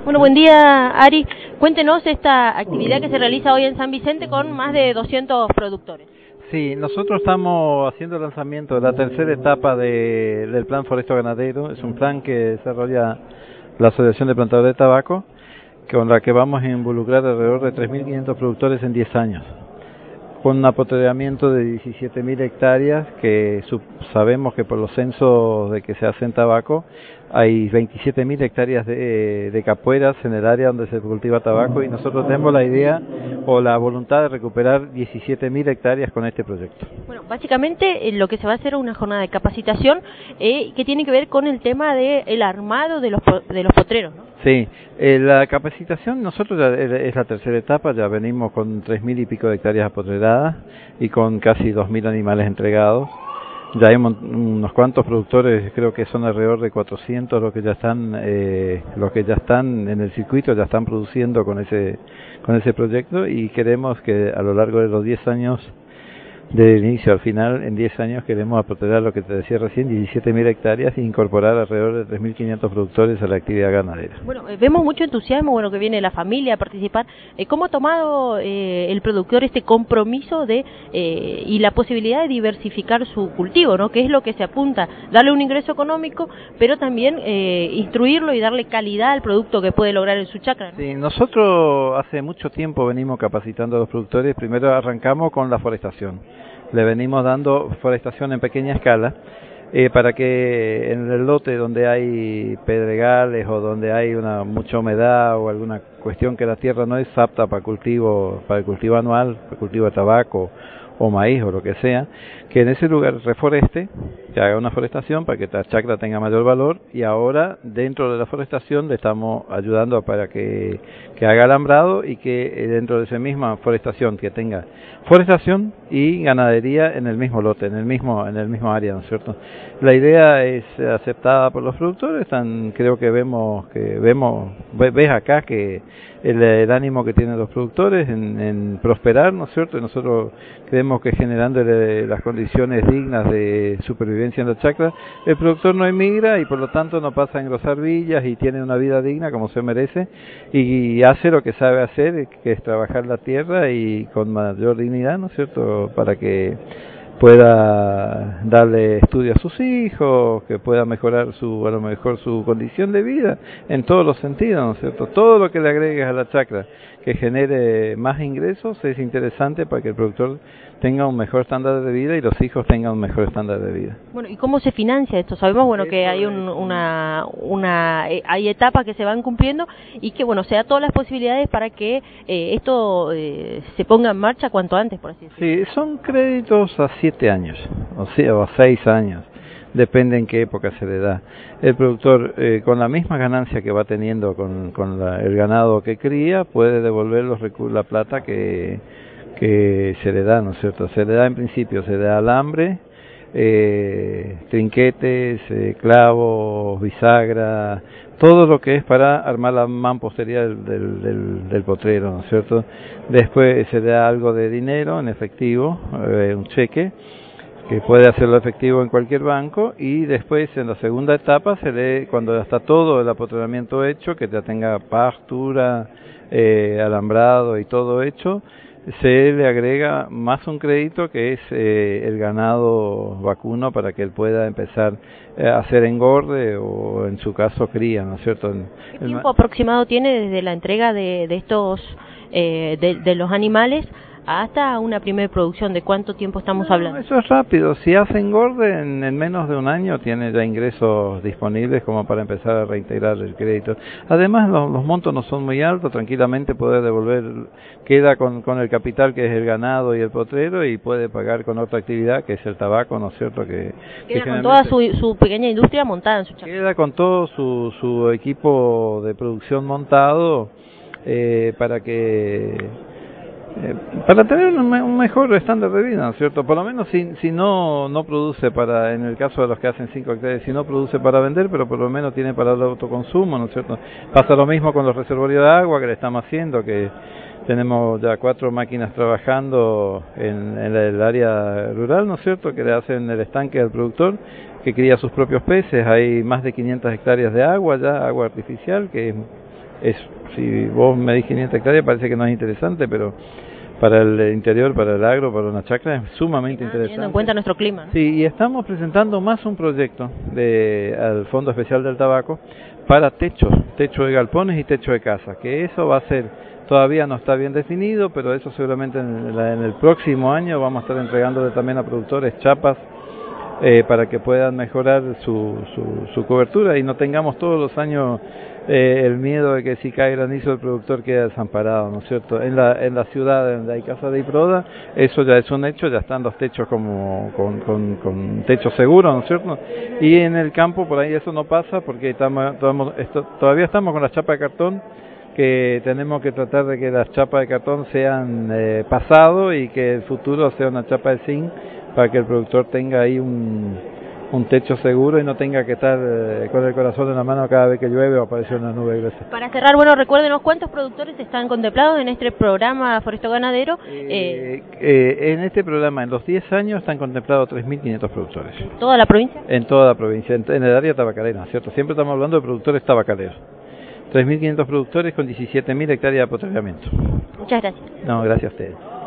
Bueno, buen día, Ari. Cuéntenos esta actividad que se realiza hoy en San Vicente con más de 200 productores. Sí, nosotros estamos haciendo el lanzamiento de la tercera etapa del Plan Foresto Ganadero. Es un plan que desarrolla la Asociación de Plantadores de Tabaco, con la que vamos a involucrar alrededor de 3.500 productores en 10 años, con un apoderamiento de 17.000 hectáreas, que sabemos que por los censos de que se hace en tabaco, hay 27.000 hectáreas de capueras en el área donde se cultiva tabaco, y nosotros tenemos la idea o la voluntad de recuperar 17.000 hectáreas con este proyecto. Bueno, básicamente lo que se va a hacer es una jornada de capacitación que tiene que ver con el tema del armado de los potreros, ¿no? Sí, la capacitación, nosotros ya es la tercera etapa, ya venimos con 3.000 y pico de hectáreas apotreradas y con casi 2.000 animales entregados. Ya hay unos cuantos productores, creo que son alrededor de 400 los que ya están en el circuito, ya están produciendo con ese proyecto, y queremos que a lo largo de los 10 años, del inicio al final, en 10 años queremos apoderar lo que te decía recién, 17.000 hectáreas, e incorporar alrededor de 3.500 productores a la actividad ganadera. Bueno, vemos mucho entusiasmo, que viene la familia a participar. ¿Cómo ha tomado el productor este compromiso y la posibilidad de diversificar su cultivo, ¿no? Que es lo que se apunta, darle un ingreso económico, pero también instruirlo y darle calidad al producto que puede lograr en su chacra, ¿no? Sí, nosotros hace mucho tiempo venimos capacitando a los productores. Primero arrancamos con la forestación. Le venimos dando forestación en pequeña escala, para que en el lote donde hay pedregales o donde hay mucha humedad o alguna cuestión que la tierra no es apta para el cultivo anual, para el cultivo de tabaco o maíz o lo que sea, que en ese lugar reforeste, que haga una forestación para que la chacra tenga mayor valor. Y ahora dentro de la forestación le estamos ayudando para que haga alambrado, y que dentro de esa misma forestación que tenga forestación y ganadería en el mismo lote, en el mismo área, ¿no es cierto? La idea es aceptada por los productores. Creo que ves acá que el ánimo que tienen los productores en prosperar, ¿no es cierto? Y nosotros creemos que generándole las condiciones dignas de supervivencia en la chacra, el productor no emigra y por lo tanto no pasa a engrosar villas y tiene una vida digna como se merece, y hace lo que sabe hacer, que es trabajar la tierra y con mayor dignidad, ¿no es cierto?, para que pueda darle estudio a sus hijos, que pueda mejorar a lo mejor su condición de vida en todos los sentidos, ¿no es cierto? Todo lo que le agregues a la chacra que genere más ingresos es interesante para que el productor tenga un mejor estándar de vida y los hijos tengan un mejor estándar de vida. Bueno, ¿y cómo se financia esto? Sabemos, que hay hay etapas que se van cumpliendo y que, se da todas las posibilidades para que esto se ponga en marcha cuanto antes, por así decirlo. Sí, son créditos a 7 años, o a 6 años. Depende en qué época se le da. El productor, con la misma ganancia que va teniendo con el ganado que cría, puede devolver la plata que se le da, ¿no es cierto? Se le da en principio, se le da alambre, trinquetes, clavos, bisagra, todo lo que es para armar la mampostería del potrero, ¿no es cierto? Después se le da algo de dinero en efectivo, un cheque, que puede hacerlo efectivo en cualquier banco, y después en la segunda etapa cuando ya está todo el apoderamiento hecho, que ya tenga pastura, alambrado y todo hecho, se le agrega más un crédito que es el ganado vacuno, para que él pueda empezar a hacer engorde o en su caso cría, ¿no es cierto? ¿Qué tiempo aproximado tiene desde la entrega de estos de los animales hasta una primera producción? ¿De cuánto tiempo estamos hablando? Eso es rápido. Si hace engorde, en menos de un año tiene ya ingresos disponibles como para empezar a reintegrar el crédito. Además, los montos no son muy altos, tranquilamente puede devolver, queda con el capital que es el ganado y el potrero, y puede pagar con otra actividad que es el tabaco, ¿no es cierto? Queda con toda su pequeña industria montada en su chacra. Queda con todo su equipo de producción montado, para tener un mejor estándar de vida, ¿no es cierto? Por lo menos si no produce en el caso de los que hacen 5 hectáreas, si no produce para vender, pero por lo menos tiene para el autoconsumo, ¿no es cierto? Pasa lo mismo con los reservorios de agua que le estamos haciendo, que tenemos ya 4 máquinas trabajando en el área rural, ¿no es cierto?, que le hacen el estanque al productor, que cría sus propios peces. Hay más de 500 hectáreas de agua ya, agua artificial, que eso. Si vos me dis 500 hectáreas parece que no es interesante, pero para el interior, para el agro, para una chacra es sumamente interesante. Teniendo en cuenta nuestro clima, ¿no? Sí, y estamos presentando más un proyecto al Fondo Especial del Tabaco para techo de galpones y techo de casa, que eso va a ser, todavía no está bien definido, pero eso seguramente en el próximo año vamos a estar entregándole también a productores chapas para que puedan mejorar su cobertura y no tengamos todos los años el miedo de que si cae granizo el productor queda desamparado, ¿no es cierto? En la ciudad donde hay casa de IPRODA, eso ya es un hecho, ya están los techos como con techo seguro, ¿no es cierto? Y en el campo por ahí eso no pasa porque todavía estamos con la chapa de cartón, que tenemos que tratar de que las chapas de cartón sean pasado y que el futuro sea una chapa de zinc para que el productor tenga ahí un techo seguro y no tenga que estar con el corazón en la mano cada vez que llueve o aparece una nube gruesa. Para cerrar, bueno, recuérdenos cuántos productores están contemplados en este programa Foresto Ganadero. En este programa, en los 10 años, están contemplados 3.500 productores. ¿En toda la provincia? En toda la provincia, en el área tabacalera, ¿cierto? Siempre estamos hablando de productores tabacaleros. 3.500 productores con 17.000 hectáreas de apotreamiento. Muchas gracias. No, gracias a ustedes.